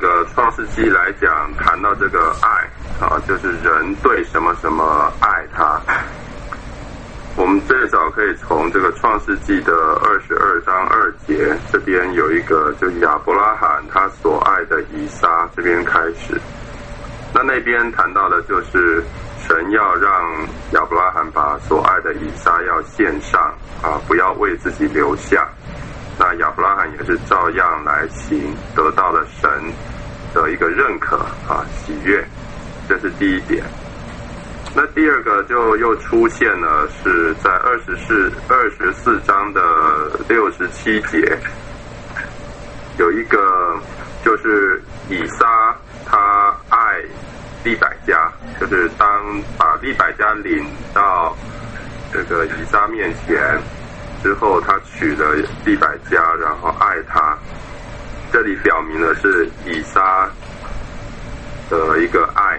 个创世纪来讲，谈到这个爱啊，就是人对什么什么爱他。我们最早可以从这个创世纪的22章2节这边有一个，就亚伯拉罕他所爱的以撒这边开始。那边谈到的就是神要让亚伯拉罕把所爱的以撒要献上啊，不要为自己留下。那亚伯拉罕也是照样来行，得到了神的一个认可啊，喜悦，这是第一点。那第二个就又出现了，是在24章的67节，有一个就是以撒他爱利百加，就是当把利百加领到这个以撒面前之后，他娶了利百加，然后爱他。这里表明的是以撒的一个爱。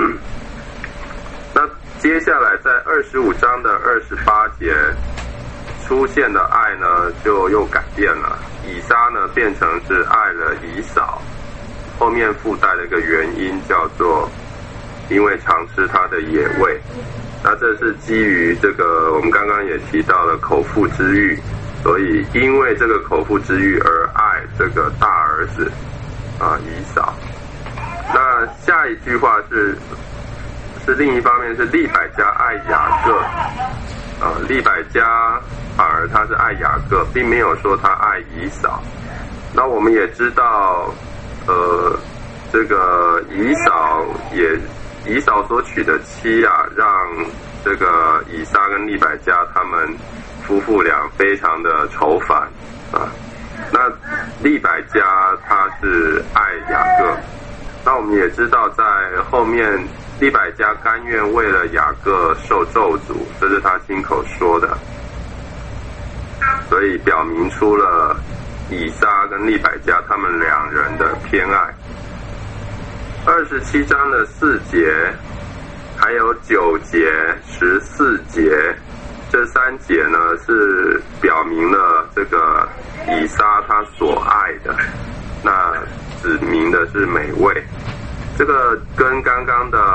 那接下来在25章的28节出现的爱呢，就又改变了。以撒呢变成是爱了以扫，后面附带的一个原因叫做因为常吃他的野味。那这是基于这个我们刚刚也提到了口腹之欲，所以因为这个口腹之欲而爱这个大儿子以扫。那下一句话是另一方面是利百加爱雅各利百加反而他是爱雅各，并没有说他爱以扫。那我们也知道这个以扫所娶的妻让这个以撒跟利百加他们夫妇俩非常的愁烦那利百加他是爱雅各，那我们也知道在后面利百加甘愿为了雅各受咒诅，这是他亲口说的，所以表明出了以撒跟利百加他们两人的偏爱。27章的4节还有9节14节，这3节呢是表明了这个以撒他所爱的，那指明的是美味。这个跟刚刚的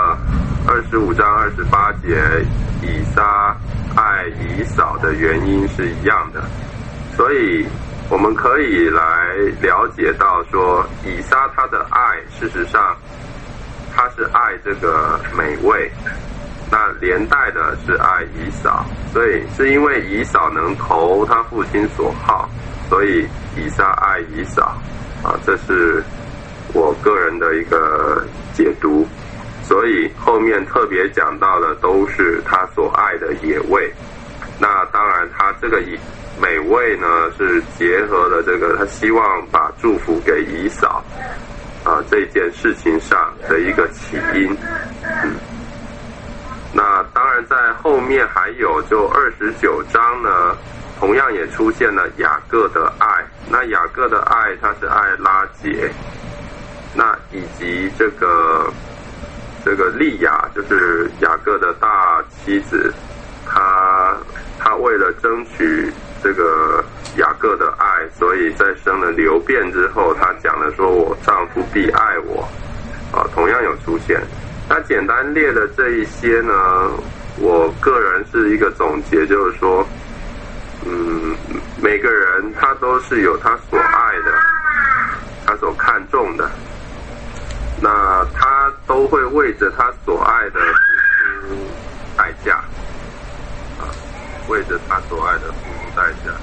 25章28节以撒爱以扫的原因是一样的，所以我们可以来了解到说，以撒他的爱事实上他是爱这个美味，那连带的是爱以扫，所以是因为以扫能投他父亲所好，所以以撒爱以扫这是我个人的一个解读。所以后面特别讲到的都是他所爱的野味。那当然他这个美味呢是结合了这个他希望把祝福给以扫这件事情上的一个起因。那当然在后面还有就29章呢，同样也出现了雅各的爱。那雅各的爱他是爱拉结，那以及这个利亚就是雅各的大妻子，他为了争取这个雅各的爱，所以在生了流便之后，他讲了说我丈夫必爱我同样有出现。那简单列的这一些呢，我个人是一个总结，就是说每个人他都是有他所爱的，他所看重的，那他都会为着他所爱的付出代价为着他所爱的付出代价。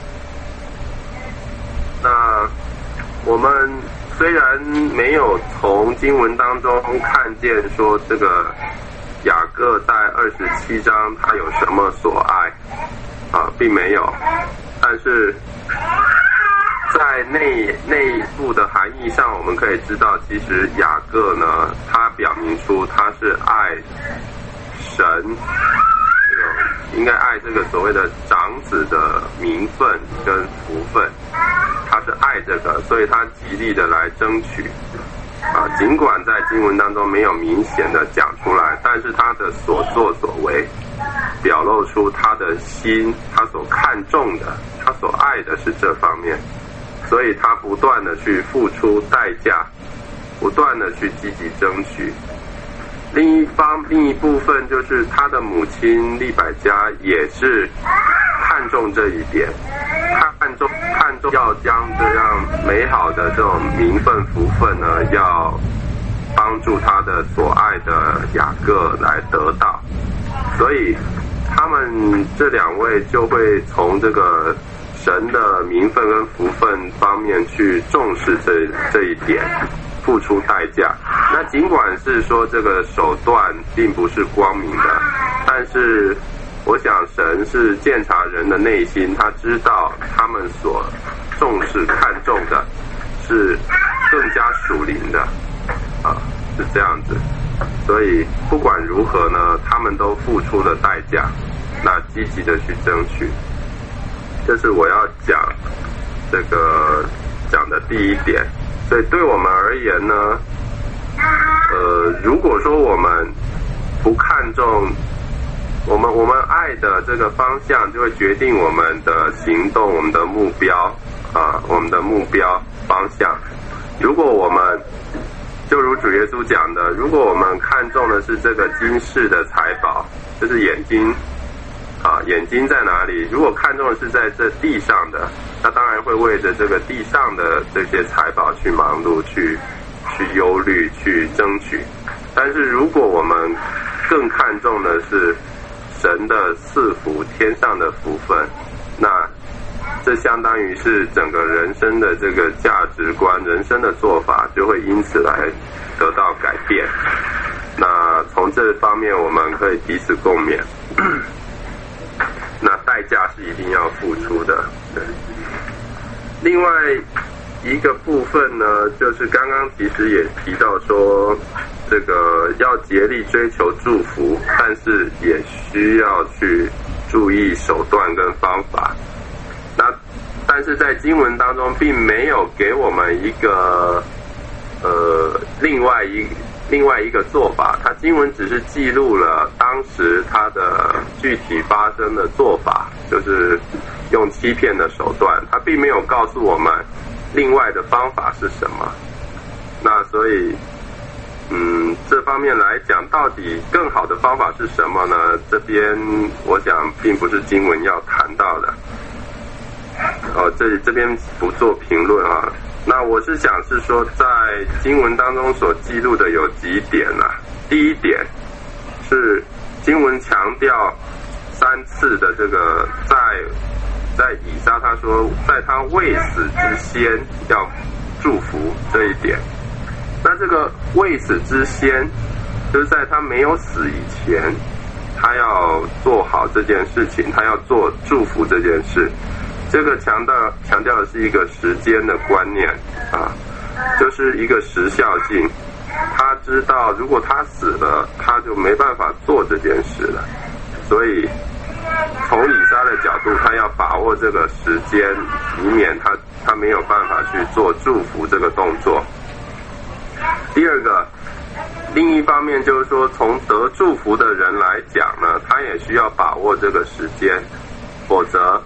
那我们虽然没有从经文当中看见说这个雅各在27章他有什么所爱并没有，但是在内部的含义上，我们可以知道，其实雅各呢，他表明出他是爱神，应该爱这个所谓的长子的名分跟福分，他是爱这个，所以他极力的来争取尽管在经文当中没有明显的讲出来，但是他的所作所为表露出他的心，他所看重的，他所爱的是这方面，所以他不断的去付出代价不断的去积极争取。另一部分就是他的母亲利百加也是看重这一点，看重要将这样美好的这种名分福分呢，要帮助他的所爱的雅各来得到，所以他们这两位就会从这个神的名分跟福分方面去重视这一点，付出代价。那尽管是说这个手段并不是光明的，但是我想神是鉴察人的内心，他知道他们所重视看重的是更加属灵的是这样子。所以不管如何呢，他们都付出了代价，那积极的去争取。这是我要讲的第一点。所以对我们而言呢，如果说我们不看重我们爱的这个方向，就会决定我们的行动，我们的目标我们的目标方向。如果我们就如主耶稣讲的，如果我们看重的是这个今世的财宝，就是眼睛眼睛在哪里？如果看重的是在这地上的，那当然会为着这个地上的这些财宝去忙碌，去忧虑，去争取。但是如果我们更看重的是神的赐福，天上的福分，那这相当于是整个人生的这个价值观，人生的做法就会因此来得到改变。那从这方面我们可以彼此共勉。那代价是一定要付出的。对。另外一个部分呢，就是刚刚其实也提到说，这个要竭力追求祝福，但是也需要去注意手段跟方法。那但是在经文当中并没有给我们一个另外一个做法，它经文只是记录了当时它的具体发生的做法，就是用欺骗的手段，它并没有告诉我们另外的方法是什么。那所以这方面来讲，到底更好的方法是什么呢？这边我想并不是经文要谈到的。这边不做评论啊。那我是想是说，在经文当中所记录的有几点啊。第一点是经文强调3次的这个在以撒他说在他未死之先要祝福这一点。那这个未死之先就是在他没有死以前，他要做好这件事情，他要做祝福这件事。这个强调的是一个时间的观念就是一个时效性。他知道如果他死了，他就没办法做这件事了，所以从以撒的角度，他要把握这个时间，以免他没有办法去做祝福这个动作。第二个，另一方面就是说，从得祝福的人来讲呢，他也需要把握这个时间，否则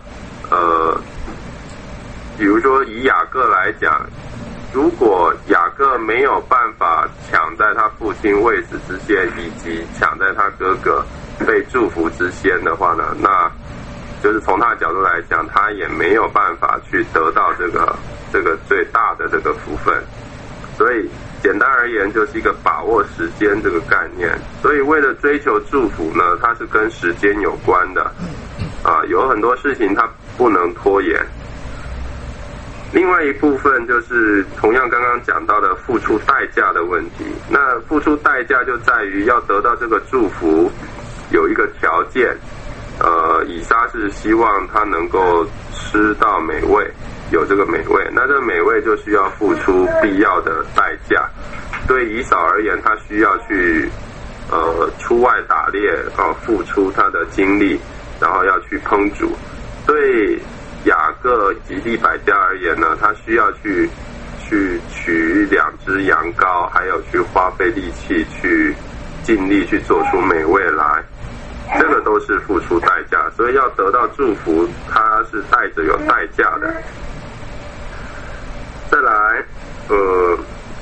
比如说以雅各来讲，如果雅各没有办法抢在他父亲未死之先，以及抢在他哥哥被祝福之先的话呢，那就是从他的角度来讲，他也没有办法去得到这个最大的这个福分。所以简单而言，就是一个把握时间这个概念。所以为了追求祝福呢，它是跟时间有关的有很多事情它不能拖延。另外一部分就是同样刚刚讲到的付出代价的问题。那付出代价就在于要得到这个祝福有一个条件，以撒是希望他能够吃到美味，有这个美味，那这个美味就需要付出必要的代价。对以扫而言，他需要去出外打猎付出他的精力，然后要去烹煮。对雅各及利百加而言呢，他需要去取2只羊羔，还有去花费力气去尽力去做出美味来，这个都是付出代价。所以要得到祝福，它是带着有代价的。再来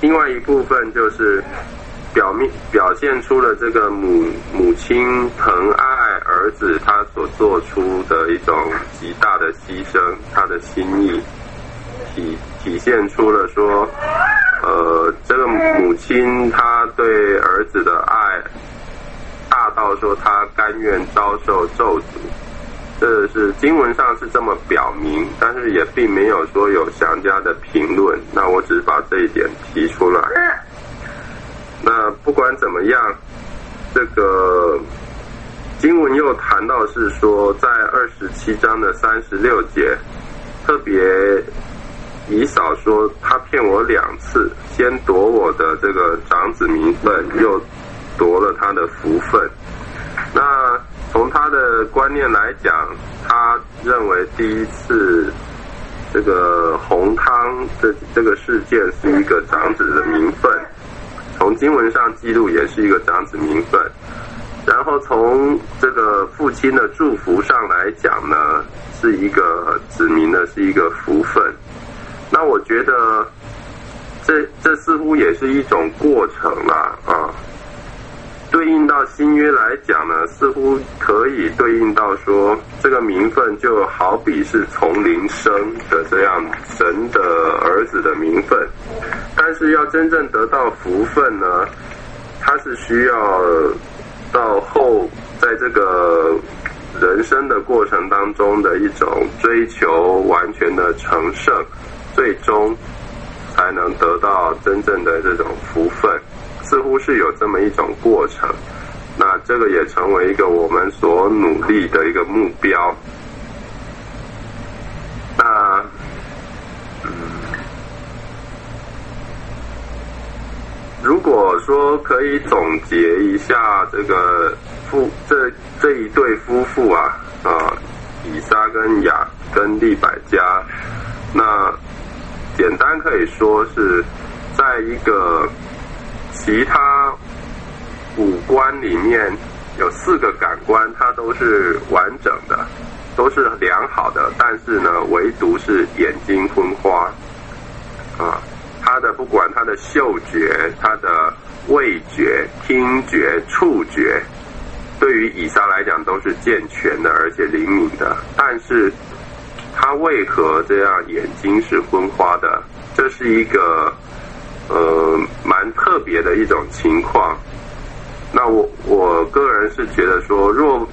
另外一部分就是表现出了这个母亲疼爱儿子他所做出的一种极大的牺牲，他的心意体现出了说，这个母亲她对儿子的爱大到说她甘愿遭受咒诅，这是经文上是这么表明，但是也并没有说有详加的评论。那我只是把这一点提出来。那不管怎么样，这个经文又谈到是说，在27章的36节，特别以扫说他骗我2次，先夺我的这个长子名分，又夺了他的福分。那从他的观念来讲，他认为第一次这个红汤这个事件是一个长子的名分，从经文上记录也是一个长子名分，然后从这个父亲的祝福上来讲呢，是一个指明的是一个福分。那我觉得这似乎也是一种过程啦啊。对应到新约来讲呢，似乎可以对应到说，这个名分就好比是从灵生的这样神的儿子的名分，但是要真正得到福分呢，它是需要到后在这个人生的过程当中的一种追求完全的成圣，最终才能得到真正的这种福分。似乎是有这么一种过程，那这个也成为一个我们所努力的一个目标。那如果说可以总结一下这个这一对夫妇啊，以撒跟利百加，那简单可以说是在一个其他五官里面有4个感官，它都是完整的，都是良好的，但是呢，唯独是眼睛昏花啊。他的不管他的嗅觉、他的味觉、听觉、触觉，对于以撒来讲都是健全的，而且灵敏的。但是他为何这样眼睛是昏花的？这是一个蛮特别的一种情况。那我个人是觉得说，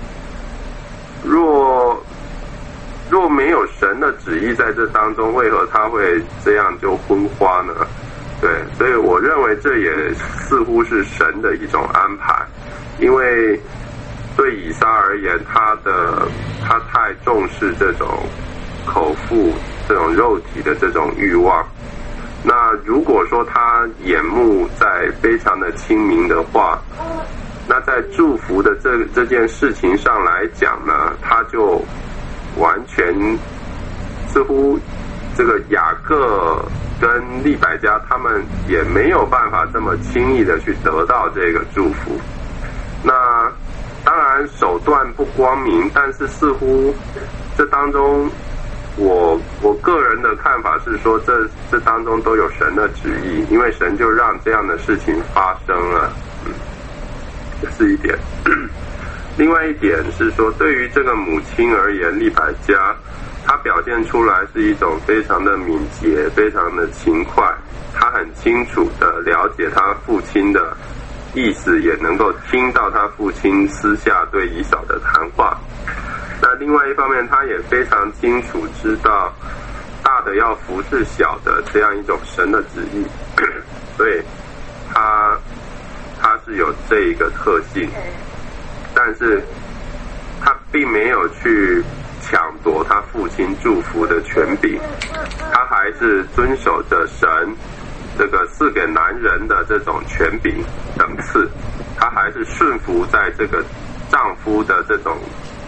若没有神的旨意在这当中，为何他会这样就昏花呢？对，所以我认为这也似乎是神的一种安排，因为对以撒而言，他太重视这种口腹、这种肉体的这种欲望。那如果说他眼目在非常的清明的话，那在祝福的这件事情上来讲呢，他就完全似乎这个雅各跟利百加他们也没有办法这么轻易的去得到这个祝福。那当然手段不光明，但是似乎这当中我个人的看法是说，这当中都有神的旨意，因为神就让这样的事情发生了。这是一点。另外一点是说，对于这个母亲而言，利百加她表现出来是一种非常的敏捷，非常的勤快，她很清楚的了解她父亲的意思，也能够听到他父亲私下对以扫的谈话。那另外一方面，他也非常清楚知道大的要服侍小的这样一种神的旨意，所以他是有这一个特性，但是他并没有去抢夺他父亲祝福的权柄，他还是遵守着神这个赐给男人的这种权柄等次，他还是顺服在这个丈夫的这种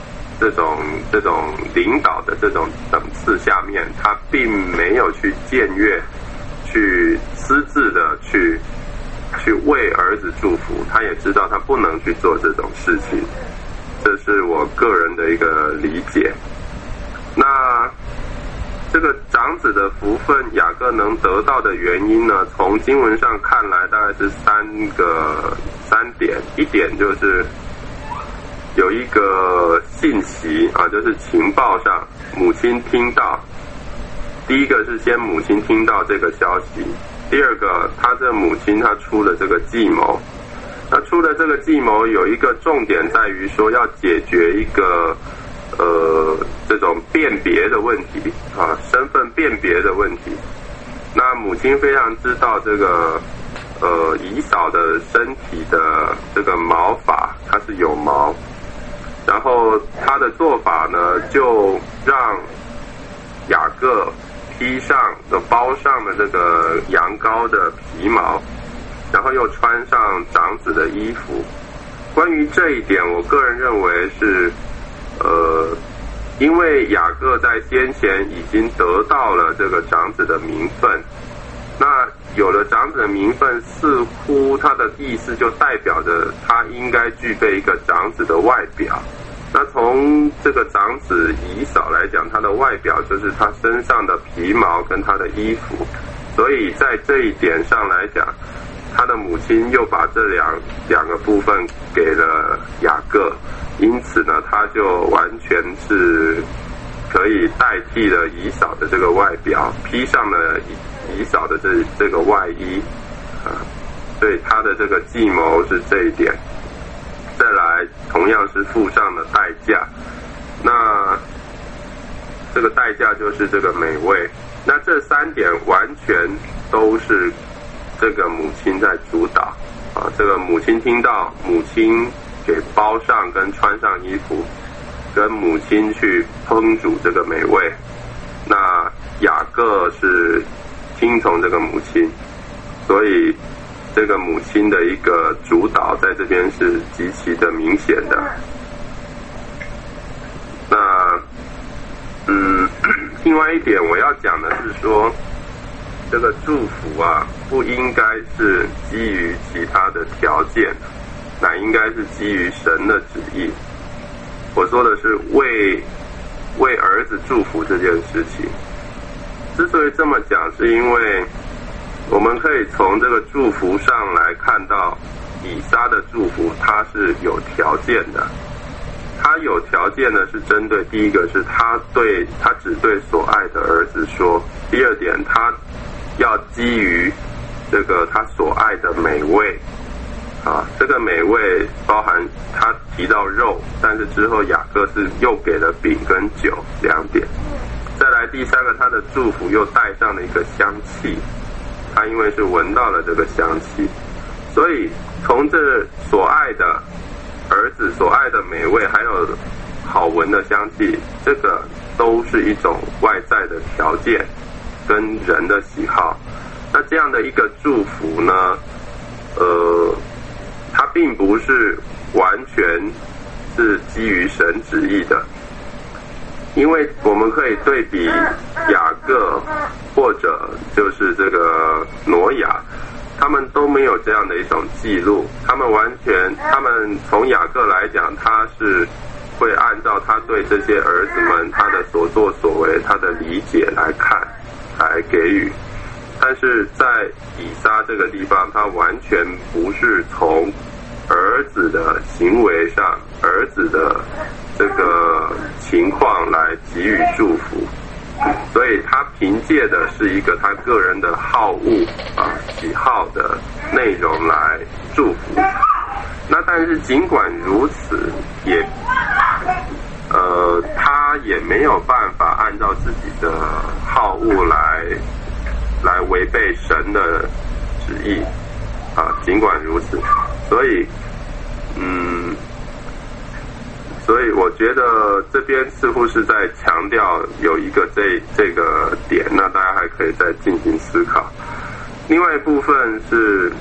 领导的这种等次下面，他并没有去僭越，去私自的去为儿子祝福，他也知道他不能去做这种事情，这是我个人的一个理解。那这个长子的福分雅各能得到的原因呢，从经文上看来大概是三点。一点就是有一个信息啊，就是情报上母亲听到，第一个是先母亲听到这个消息，第二个他这母亲他出了这个计谋。那出了这个计谋有一个重点在于说要解决一个这种辨别的问题啊，身份辨别的问题。那母亲非常知道这个以扫的身体的这个毛发，它是有毛，然后他的做法呢，就让雅各包上了这个羊羔的皮毛，然后又穿上长子的衣服。关于这一点，我个人认为是因为雅各在先前已经得到了这个长子的名分，那有了长子的名分，似乎他的意思就代表着他应该具备一个长子的外表。那从这个长子以扫来讲，他的外表就是他身上的皮毛跟他的衣服，所以在这一点上来讲，他的母亲又把这两个部分给了雅各，因此呢，他就完全是可以代替了以扫的这个外表，披上了以扫的这个外衣啊，所以他的这个计谋是这一点。再来，同样是付上了代价，那这个代价就是这个美味。那这三点完全都是这个母亲在主导啊，这个母亲听到，母亲给包上跟穿上衣服，跟母亲去烹煮这个美味。那雅各是听从这个母亲，所以这个母亲的一个主导在这边是极其的明显的。那另外一点我要讲的是说，这个祝福啊，不应该是基于其他的条件，乃应该是基于神的旨意。我说的是为儿子祝福这件事情。之所以这么讲，是因为我们可以从这个祝福上来看到，以撒的祝福它是有条件的。他有条件呢，是针对第一个是他只对所爱的儿子说，第二点他要基于这个他所爱的美味啊，这个美味包含他提到肉，但是之后雅各是又给了饼跟酒两点。再来第三个，他的祝福又带上了一个香气，他因为是闻到了这个香气，所以从这所爱的儿子所爱的美味，还有好闻的香气，这个都是一种外在的条件跟人的喜好。那这样的一个祝福呢，它并不是完全是基于神旨意的，因为我们可以对比雅各或者就是这个挪亚，他们都没有这样的一种记录。他们从雅各来讲，他是会按照他对这些儿子们他的所作所为，他的理解来看，来给予。但是在以撒这个地方，他完全不是从儿子的行为上，儿子的这个情况来给予祝福，所以他凭借的是一个他个人的好恶喜好的内容来祝福。那但是尽管如此，他也没有办法按照自己的好恶来违背神的旨意啊。尽管如此，所以我觉得这边似乎是在强调有一个这个点，那大家还可以再进行思考。另外一部分是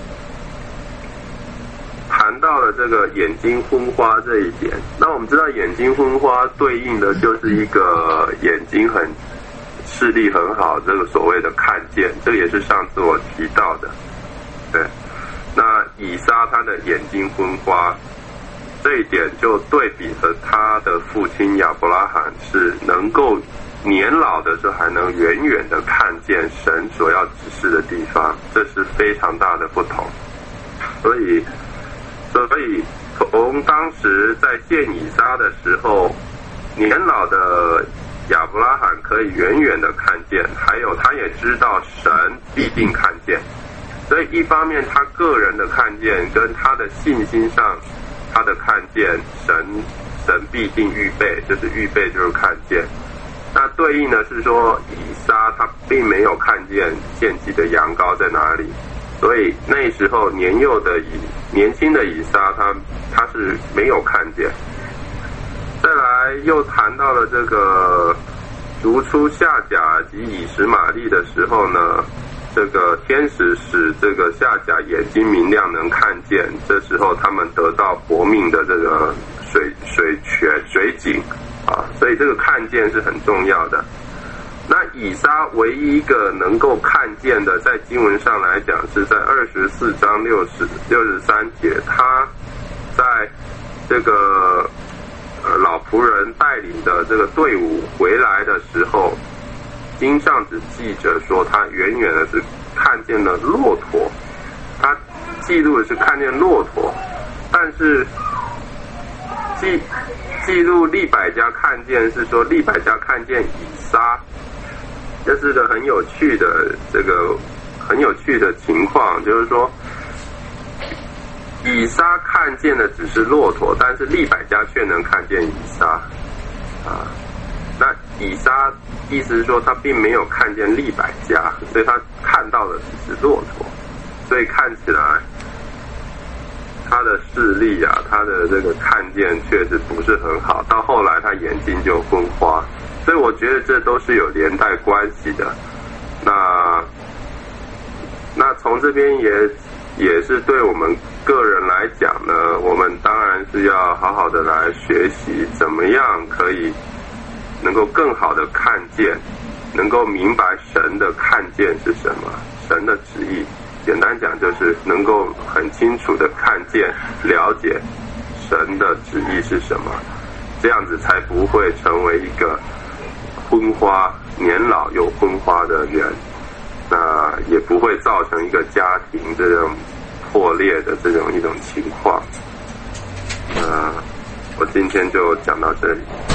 谈到了这个眼睛昏花这一点。那我们知道眼睛昏花对应的就是一个眼睛视力很好，这个所谓的看见，这个也是上次我提到的。对，那以撒他的眼睛昏花，这一点就对比了他的父亲亚伯拉罕是能够年老的时候还能远远的看见神所要指示的地方，这是非常大的不同。所以从当时在见以撒的时候，年老的亚伯拉罕可以远远的看见，还有他也知道神必定看见。所以一方面他个人的看见跟他的信心上他的看见，神必定预备，就是预备就是看见。那对应的是说以撒他并没有看见献祭的羊羔在哪里，所以那时候年轻的以撒他是没有看见。再来又谈到了这个逐出夏甲及以实玛利的时候呢，这个天使使这个夏甲眼睛明亮能看见，这时候他们得到活命的这个水井啊，所以这个看见是很重要的。那以撒唯一一个能够看见的，在经文上来讲是在24章63节，他在这个老仆人带领的这个队伍回来的时候，经上只记着说他远远的是看见了骆驼，他记录的是看见骆驼，但是记录利百加看见是说利百加看见以撒，这是个很有趣的情况，就是说以撒看见的只是骆驼，但是利百加却能看见以撒啊。那以撒意思是说他并没有看见利百加，所以他看到的只是骆驼，所以看起来他的视力啊，他的这个看见确实不是很好，到后来他眼睛就昏花，所以我觉得这都是有连带关系的。那从这边也是对我们个人来讲呢，我们当然是要好好的来学习怎么样可以能够更好的看见，能够明白神的看见是什么，神的旨意。简单讲就是能够很清楚的看见了解神的旨意是什么，这样子才不会成为一个昏花年老又昏花的人，那也不会造成一个家庭这种破裂的一种情况。我今天就讲到这里。